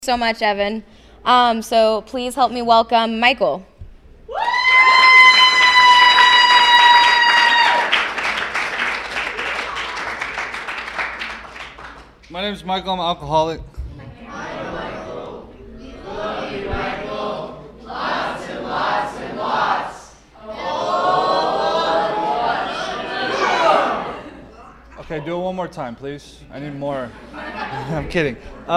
So much, Evan. So please help me welcome Michael. My name is Michael. I'm an alcoholic. Hi, Michael. We love you, Michael. Lots and lots and lots. Okay, do it one more time, please. I need more. I'm kidding.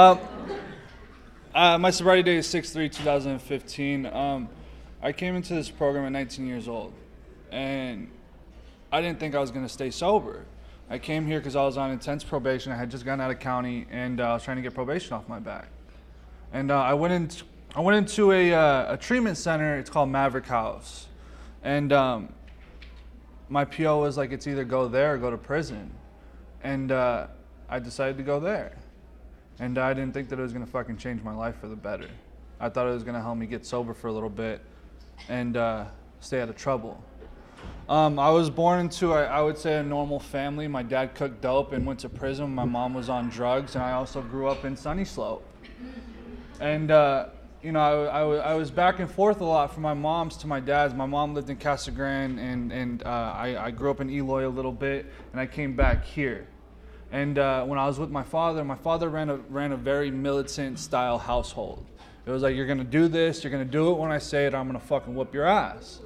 My sobriety date is 6/3/2015. I came into this program at 19 years old, and I didn't think I was going to stay sober. I came here because I was on intense probation. I had just gotten out of county, and I was trying to get probation off my back. And I went into a treatment center. It's called Maverick House, and my PO was like, it's either go there or go to prison. And I decided to go there. And I didn't think that it was going to fucking change my life for the better. I thought it was going to help me get sober for a little bit and stay out of trouble. I was born into, I would say, a normal family. My dad cooked dope and went to prison. My mom was on drugs, and I also grew up in Sunny Slope. And, I was back and forth a lot from my mom's to my dad's. My mom lived in Casa Grande, and I grew up in Eloy a little bit, and I came back here. And when I was with my father ran a very militant-style household. It was like, you're going to do this, you're going to do it when I say it, I'm going to fucking whoop your ass.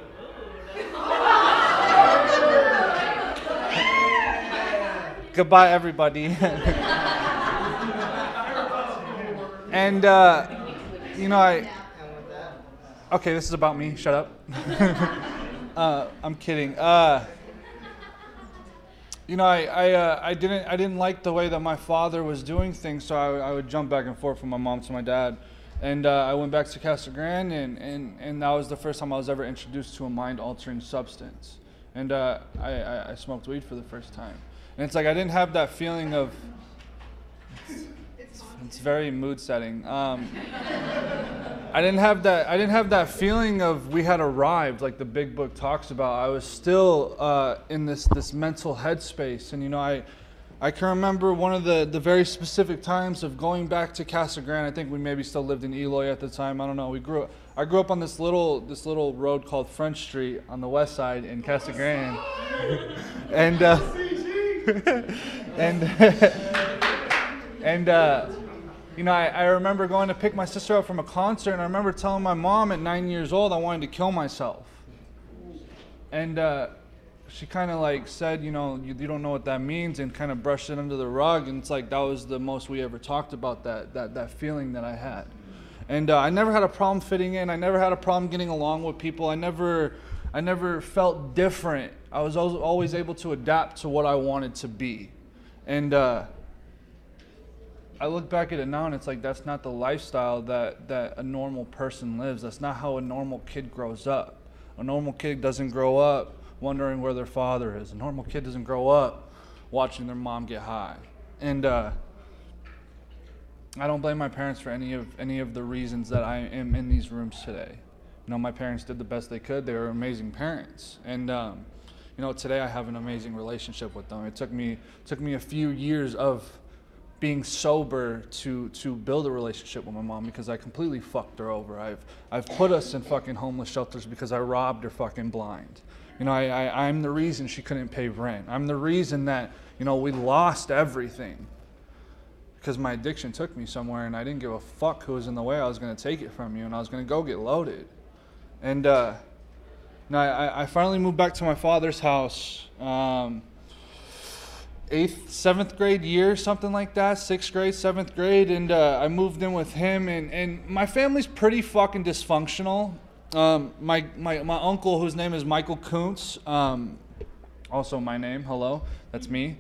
Goodbye, everybody. And, okay, this is about me. Shut up. I'm kidding. I didn't like the way that my father was doing things, so I would jump back and forth from my mom to my dad. And I went back to Casa Grande, and that was the first time I was ever introduced to a mind-altering substance. And I smoked weed for the first time. And it's like I didn't have that feeling of... It's very mood setting. I didn't have that feeling of we had arrived like the big book talks about. I was still in this mental headspace, and I can remember one of the very specific times of going back to Casa Grande. I think we maybe still lived in Eloy at the time. I don't know. I grew up on this little road called French Street on the west side in Casa Grande, I remember going to pick my sister up from a concert, and I remember telling my mom at 9 years old I wanted to kill myself. And she kind of like said, you don't know what that means, and kind of brushed it under the rug. And it's like that was the most we ever talked about that feeling that I had. And I never had a problem fitting in. I never had a problem getting along with people. I never felt different. I was always able to adapt to what I wanted to be. And I look back at it now, and it's like that's not the lifestyle that a normal person lives. That's not how a normal kid grows up. A normal kid doesn't grow up wondering where their father is. A normal kid doesn't grow up watching their mom get high. And I don't blame my parents for any of the reasons that I am in these rooms today. My parents did the best they could. They were amazing parents. And today I have an amazing relationship with them. It took me a few years of being sober to build a relationship with my mom, because I completely fucked her over. I've put us in fucking homeless shelters because I robbed her fucking blind. I'm the reason she couldn't pay rent. I'm the reason that, we lost everything because my addiction took me somewhere, and I didn't give a fuck who was in the way. I was going to take it from you, and I was going to go get loaded. And I finally moved back to my father's house, 7th grade year, something like that, 6th grade, 7th grade, and I moved in with him, and my family's pretty fucking dysfunctional. My uncle, whose name is Michael Kuntz, also my name, hello, that's me.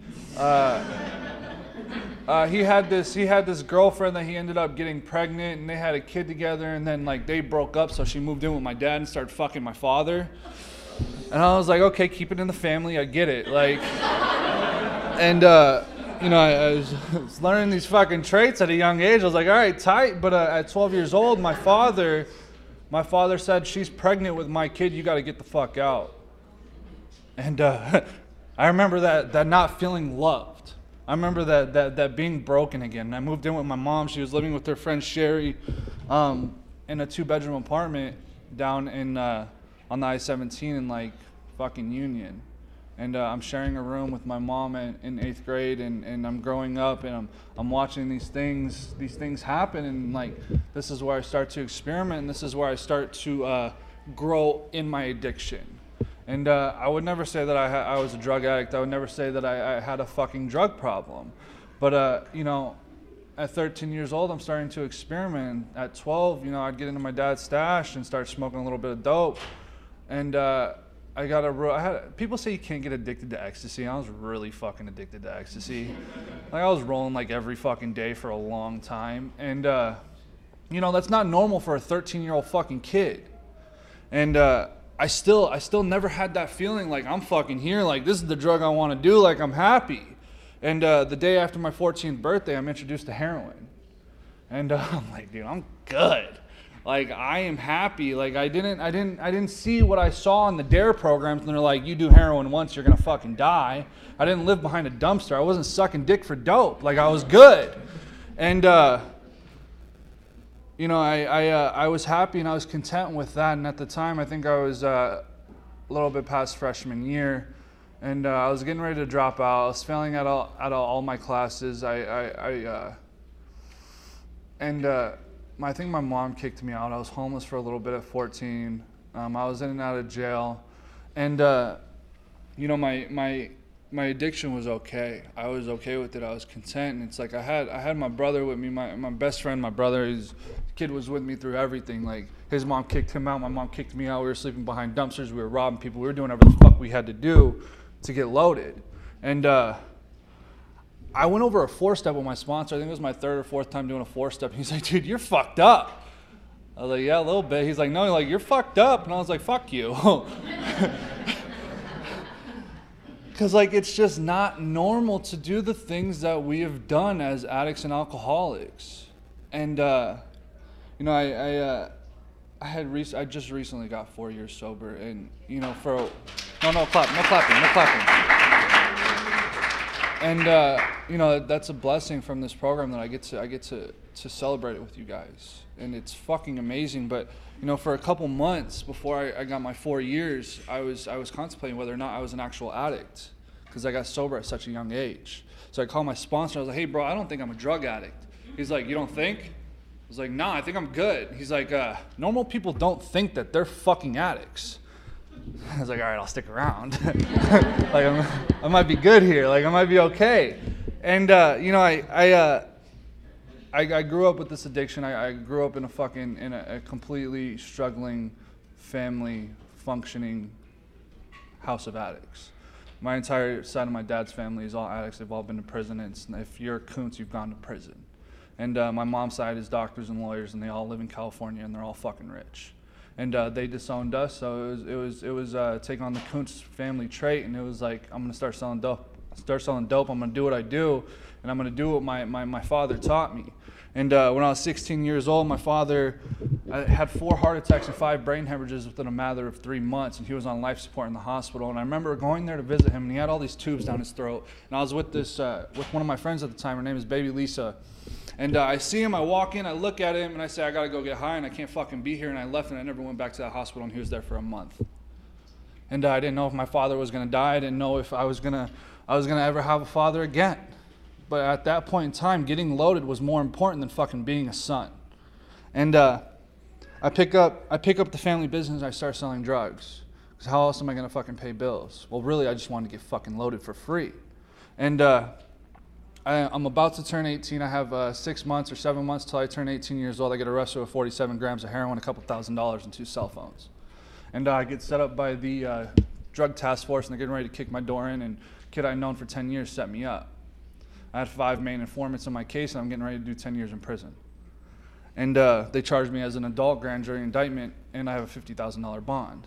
He had this girlfriend that he ended up getting pregnant, and they had a kid together, and then they broke up, so she moved in with my dad and started fucking my father. And I was like, okay, keep it in the family, I get it, And, I was learning these fucking traits at a young age. I was like, all right, tight. But at 12 years old, my father said, she's pregnant with my kid. You got to get the fuck out. And I remember that not feeling loved. I remember that being broken again. And I moved in with my mom. She was living with her friend Sherry in a 2-bedroom apartment down in on the I-17 in like fucking Union. And I'm sharing a room with my mom in 8th grade, and I'm growing up, and I'm watching these things happen, and like this is where I start to experiment, and this is where I start to grow in my addiction. And I would never say that I was a drug addict. I would never say that I had a fucking drug problem. But, you know, at 13 years old, I'm starting to experiment. At 12, you know, I'd get into my dad's stash and start smoking a little bit of dope. And people say you can't get addicted to ecstasy. I was really fucking addicted to ecstasy. Like, I was rolling like every fucking day for a long time. And, you know, that's not normal for a 13-year-old fucking kid. And, I still never had that feeling like I'm fucking here, like this is the drug I want to do, like I'm happy. And the day after my 14th birthday, I'm introduced to heroin. And I'm like, dude, I'm good. Like I am happy. Like I didn't see what I saw in the DARE programs, and they're like, you do heroin once, you're gonna fucking die. I didn't live behind a dumpster. I wasn't sucking dick for dope. Like I was good. And you know, I was happy and I was content with that. And at the time, I think I was a little bit past freshman year, and I was getting ready to drop out. I was failing out of all my classes. I think my mom kicked me out. I was homeless for a little bit at 14. I was in and out of jail, and you know, my addiction was okay. I was okay with it. I was content. And it's like I had my brother with me, my best friend, my brother. His kid was with me through everything. Like his mom kicked him out, my mom kicked me out. We were sleeping behind dumpsters. We were robbing people. We were doing whatever the fuck we had to do to get loaded. And I went over a 4-step with my sponsor. I think it was my 3rd or 4th time doing a 4-step. He's like, dude, you're fucked up. I was like, yeah, a little bit. He's like, no, like you're fucked up. And I was like, fuck you. Because, like, it's just not normal to do the things that we have done as addicts and alcoholics. And, you know, I just recently got 4 years sober. And, you know, no clapping. And, you know, that's a blessing from this program that I get to celebrate it with you guys. And it's fucking amazing. But, you know, for a couple months before I got my 4 years, I was contemplating whether or not I was an actual addict, because I got sober at such a young age. So I called my sponsor. I was like, hey, bro, I don't think I'm a drug addict. He's like, you don't think? I was like, nah, I think I'm good. He's like, normal people don't think that they're fucking addicts. I was like, all right, I'll stick around. Like, I might be good here. Like, I might be okay. And, you know, I grew up with this addiction. I grew up in a completely struggling family, functioning house of addicts. My entire side of my dad's family is all addicts. They've all been to prison. And if you're a Koontz, you've gone to prison. And my mom's side is doctors and lawyers, and they all live in California, and they're all fucking rich. And they disowned us, so it was taking on the Koontz family trait, and it was like, I'm gonna start selling dope. I'm gonna do what I do, and I'm gonna do what my father taught me. And when I was 16 years old, my father had 4 heart attacks and 5 brain hemorrhages within a matter of 3 months, and he was on life support in the hospital. And I remember going there to visit him, and he had all these tubes down his throat. And I was with with one of my friends at the time. Her name is Baby Lisa. And I see him, I walk in, I look at him, and I say, I gotta go get high, and I can't fucking be here. And I left, and I never went back to that hospital, and he was there for a month. And I didn't know if my father was gonna die. I didn't know if I was gonna ever have a father again. But at that point in time, getting loaded was more important than fucking being a son. And I pick up the family business, and I start selling drugs. Because how else am I gonna fucking pay bills? Well, really, I just wanted to get fucking loaded for free. And I'm about to turn 18. I have 6 months or 7 months till I turn 18 years old. I get arrested with 47 grams of heroin, a couple $1,000s, and 2 cell phones. And I get set up by the drug task force, and they're getting ready to kick my door in. And a kid I'd known for 10 years set me up. I had 5 main informants in my case, and I'm getting ready to do 10 years in prison. And they charged me as an adult grand jury indictment, and I have a $50,000 bond.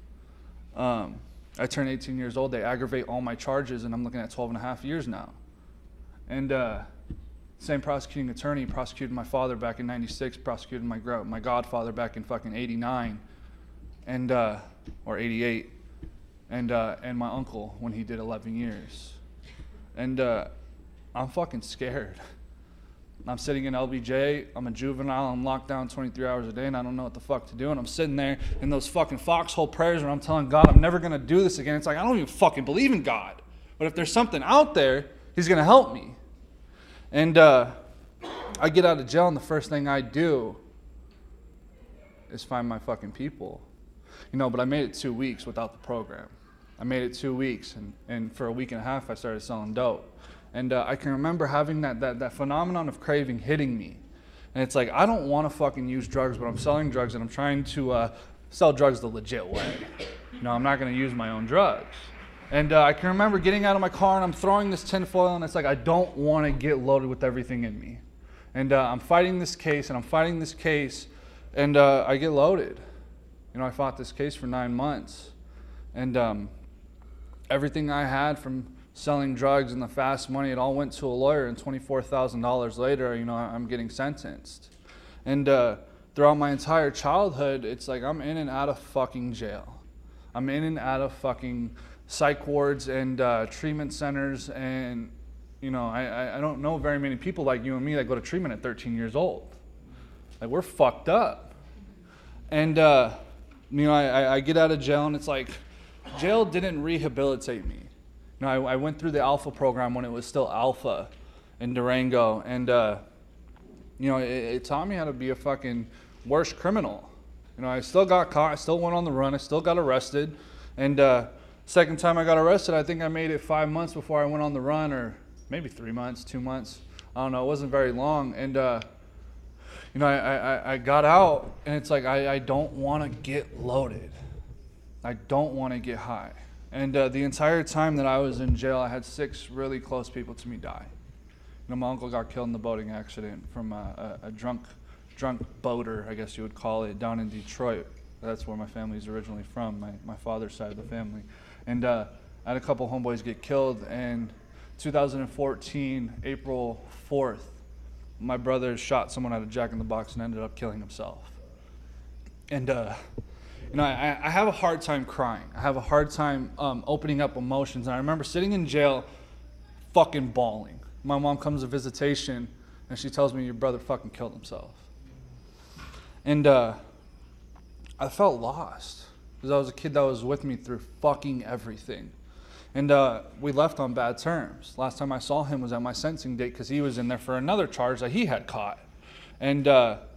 I turn 18 years old. They aggravate all my charges, and I'm looking at 12 and a half years now. And same prosecuting attorney prosecuted my father back in '96, prosecuted my godfather back in fucking '89, and or '88, and my uncle when he did 11 years. And I'm fucking scared. I'm sitting in LBJ, I'm a juvenile, I'm locked down 23 hours a day, and I don't know what the fuck to do. And I'm sitting there in those fucking foxhole prayers where I'm telling God I'm never going to do this again. It's like, I don't even fucking believe in God. But if there's something out there, he's going to help me. And I get out of jail, and the first thing I do is find my fucking people. But I made it 2 weeks without the program. I made it 2 weeks, and for a week and a half, I started selling dope. And I can remember having that phenomenon of craving hitting me. And it's like, I don't want to fucking use drugs, but I'm selling drugs, and I'm trying to sell drugs the legit way. I'm not going to use my own drugs. And I can remember getting out of my car, and I'm throwing this tinfoil, and it's like, I don't want to get loaded with everything in me. And I'm fighting this case, and I get loaded. I fought this case for 9 months. And everything I had from selling drugs and the fast money, it all went to a lawyer, and $24,000 later, I'm getting sentenced. And throughout my entire childhood, it's like I'm in and out of fucking jail. I'm in and out of fucking psych wards and treatment centers, and I don't know very many people like you and me that go to treatment at 13 years old. Like, we're fucked up. And I get out of jail, and it's like, jail didn't rehabilitate me. I went through the Alpha program when it was still Alpha in Durango, and it taught me how to be a fucking worse criminal. I still got caught, I still went on the run, I still got arrested, and second time I got arrested, I think I made it 5 months before I went on the run, or maybe 3 months, 2 months, I don't know, it wasn't very long, and I got out, and it's like, I don't want to get loaded. I don't want to get high. And the entire time that I was in jail, I had 6 really close people to me die. My uncle got killed in the boating accident from a drunk boater, I guess you would call it, down in Detroit. That's where my family's originally from, my father's side of the family. And I had a couple homeboys get killed. And 2014, April 4th, my brother shot someone at a Jack in the Box and ended up killing himself. And I have a hard time crying. I have a hard time opening up emotions. And I remember sitting in jail fucking bawling. My mom comes to visitation, and she tells me, your brother fucking killed himself. And I felt lost, because I was a kid that was with me through fucking everything. And we left on bad terms. Last time I saw him was at my sentencing date, because he was in there for another charge that he had caught. And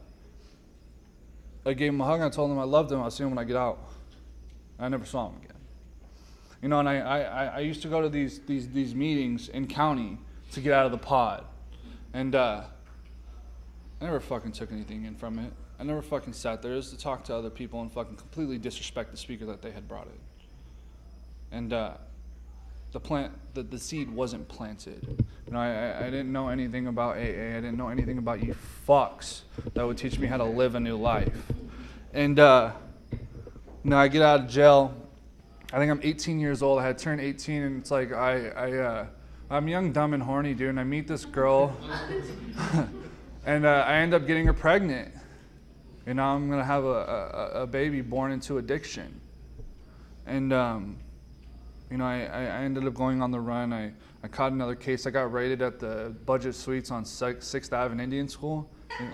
I gave him a hug, and I told him I loved him. I'll see him when I get out. I never saw him again. And I used to go to these meetings in county to get out of the pod. And I never fucking took anything in from it. I never fucking sat there just to talk to other people and fucking completely disrespect the speaker that they had brought in. And the seed wasn't planted. I didn't know anything about AA. I didn't know anything about you fucks that would teach me how to live a new life. And I get out of jail. I think I'm 18 years old. I had turned 18, and it's like I'm young, dumb, and horny, dude. And I meet this girl, and I end up getting her pregnant. And now I'm gonna have a baby born into addiction. And I ended up going on the run. I caught another case. I got raided at the Budget Suites on 6th Ave in Indian School.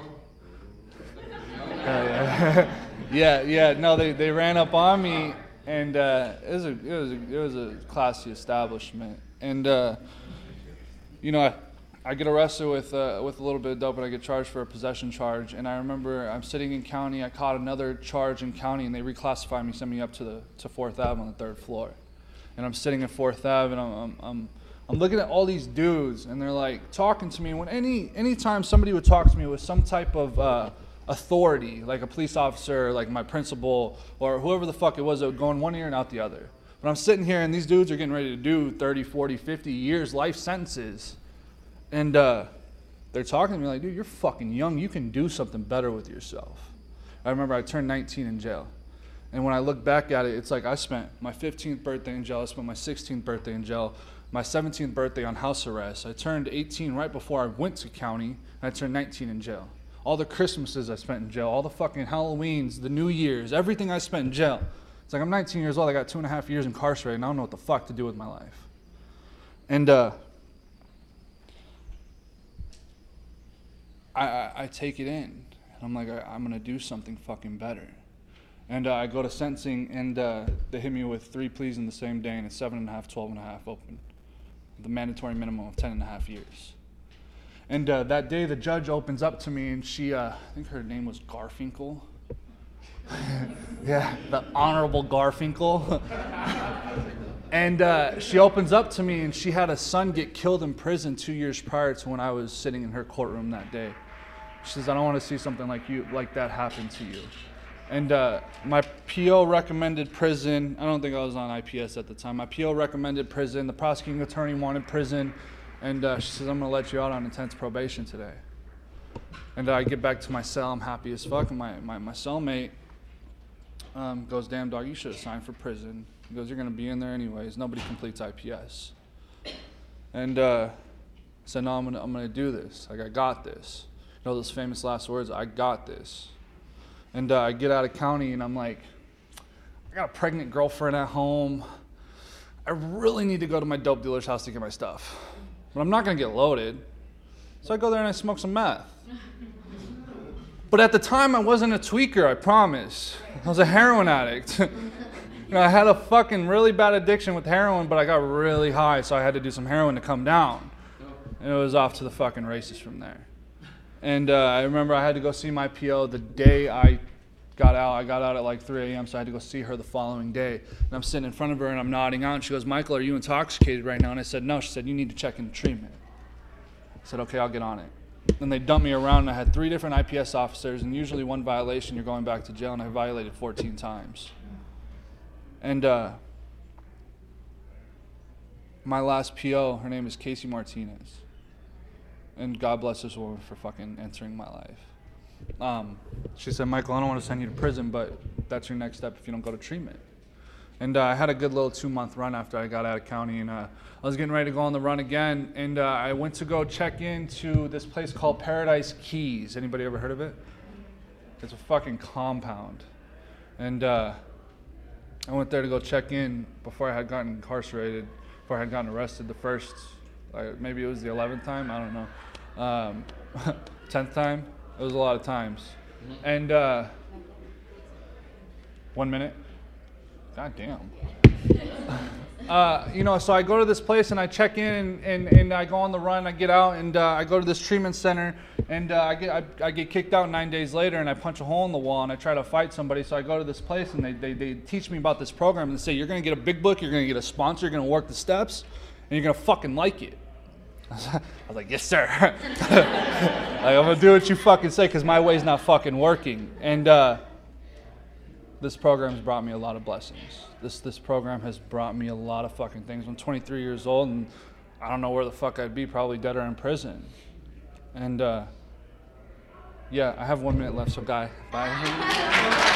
Yeah. No, they ran up on me, and it was a classy establishment. And I get arrested with a little bit of dope, and I get charged for a possession charge. And I remember I'm sitting in county. I caught another charge in county, and they reclassified me, sent me up to 4th Ave on the 3rd floor. And I'm sitting at 4th Ave, and I'm looking at all these dudes, and they're like talking to me. When anytime somebody would talk to me with some type of authority, like a police officer, like my principal, or whoever the fuck it was, that would go in one ear and out the other. But I'm sitting here, and these dudes are getting ready to do 30, 40, 50 years life sentences. And they're talking to me like, dude, you're fucking young. You can do something better with yourself. I remember I turned 19 in jail. And when I look back at it, it's like I spent my 15th birthday in jail. I spent my 16th birthday in jail. My 17th birthday on house arrest. I turned 18 right before I went to county. And I turned 19 in jail. All the Christmases I spent in jail. All the fucking Halloweens, the New Year's, everything I spent in jail. It's like I'm 19 years old. I got 2.5 years incarcerated, and I don't know what the fuck to do with my life. And I take it in, and I'm like, I'm gonna do something fucking better. And I go to sentencing, and they hit me with 3 pleas in the same day, and it's 7.5, 12.5 open. The mandatory minimum of 10.5 years. And that day, the judge opens up to me, and she, I think her name was Garfinkel. Yeah, the Honorable Garfinkel. And she opens up to me, and she had a son get killed in prison 2 years prior to when I was sitting in her courtroom that day. She says, I don't want to see something like that happen to you. And my PO recommended prison. I don't think I was on IPS at the time. My PO recommended prison. The prosecuting attorney wanted prison. And she says, I'm going to let you out on intense probation today. And I get back to my cell. I'm happy as fuck. And my cellmate goes, damn, dog, you should have signed for prison. He goes, you're going to be in there anyways. Nobody completes IPS. And I said, no, I'm gonna do this. Like, I got this. You know those famous last words, I got this. And I get out of county, and I'm like, I got a pregnant girlfriend at home. I really need to go to my dope dealer's house to get my stuff. But I'm not going to get loaded. So I go there and I smoke some meth. But at the time, I wasn't a tweaker, I promise. I was a heroin addict. I had a fucking really bad addiction with heroin, but I got really high, so I had to do some heroin to come down. And it was off to the fucking races from there. And I remember I had to go see my PO the day I got out. I got out at like 3 a.m., so I had to go see her the following day. And I'm sitting in front of her, and I'm nodding out, and she goes, Michael, are you intoxicated right now? And I said, no. She said, you need to check into treatment. I said, okay, I'll get on it. Then they dumped me around, and I had 3 different IPS officers, and usually 1 violation, you're going back to jail, and I violated 14 times. And my last PO, her name is Casey Martinez. And God bless this woman for fucking entering my life. She said, Michael, I don't want to send you to prison, but that's your next step if you don't go to treatment. And I had a good little 2-month run after I got out of county, and I was getting ready to go on the run again, and I went to go check into this place called Paradise Keys. Anybody ever heard of it? It's a fucking compound. And I went there to go check in before I had gotten incarcerated, before I had gotten arrested the first, maybe it was the 11th time, I don't know. 10th time. It was a lot of times. And 1 minute. God damn. So I go to this place and I check in and I go on the run. I get out and I go to this treatment center and I get kicked out 9 days later and I punch a hole in the wall and I try to fight somebody. So I go to this place and they teach me about this program and they say, you're going to get a big book, you're going to get a sponsor, you're going to work the steps, and you're going to fucking like it. I was like, yes, sir. I'm going to do what you fucking say because my way's not fucking working. And this program's brought me a lot of blessings. This program has brought me a lot of fucking things. I'm 23 years old and I don't know where the fuck I'd be, probably dead or in prison. And I have 1 minute left, so guy, bye.